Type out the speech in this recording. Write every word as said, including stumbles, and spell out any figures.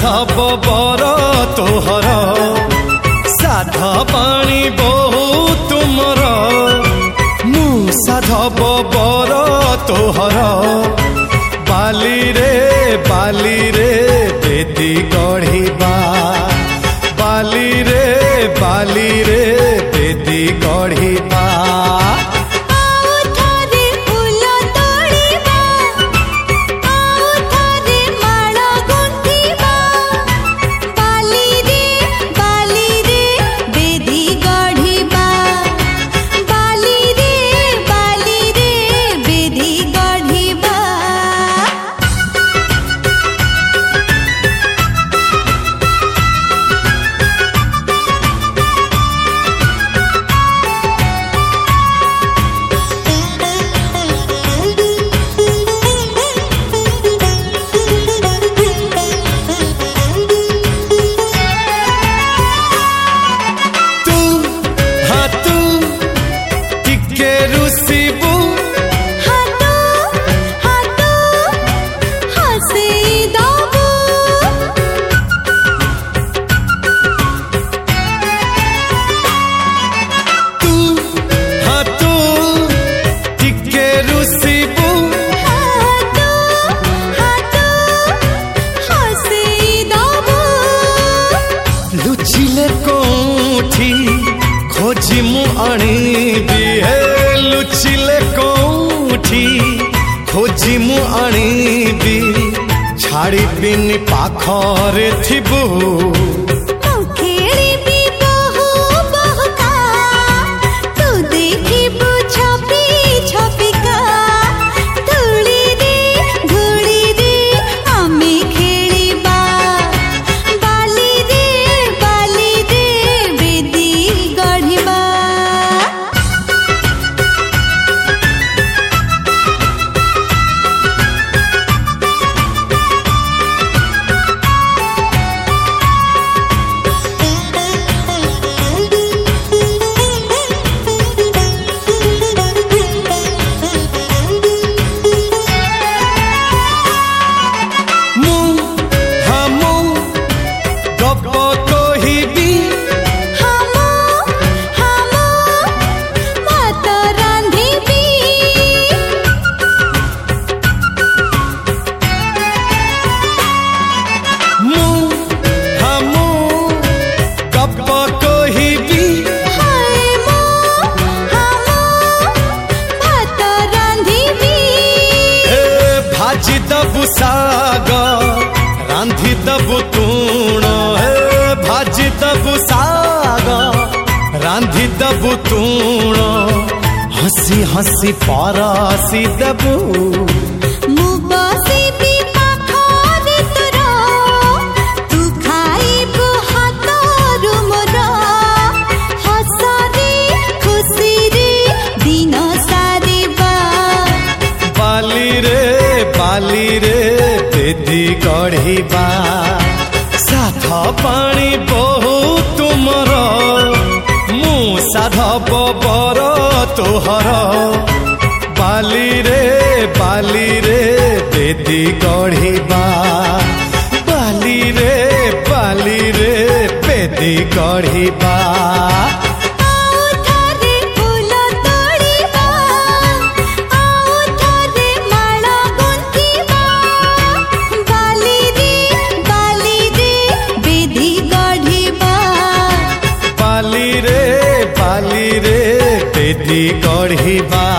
साधव बर तोहर साधा पानी बहु तुमर मु साधव बर तोहर बाली रे बाली रे बेदी गढ़िबा बाली रे बाली रे बेदी गढ़िबा लुचिले कोठी खोजी मु आनीबी हे लुचिले कोठी खोजी मु आनीबी छाड़ी बिनी पाखरे थिबू भाजी दबु साग रांधी दबु तूण हे भाजी दबु साग रांधी दबु तूण हसी हसी परसी दबु बाली रे बेदी गढ़िबा साधा पानी बहु तुमर मु साधव बर तोहर बाली रे बाली रे बेदी गढ़िबा बाली रे बाली रे बेदी गढ़िबा बाली रे बेदी गढ़िबा।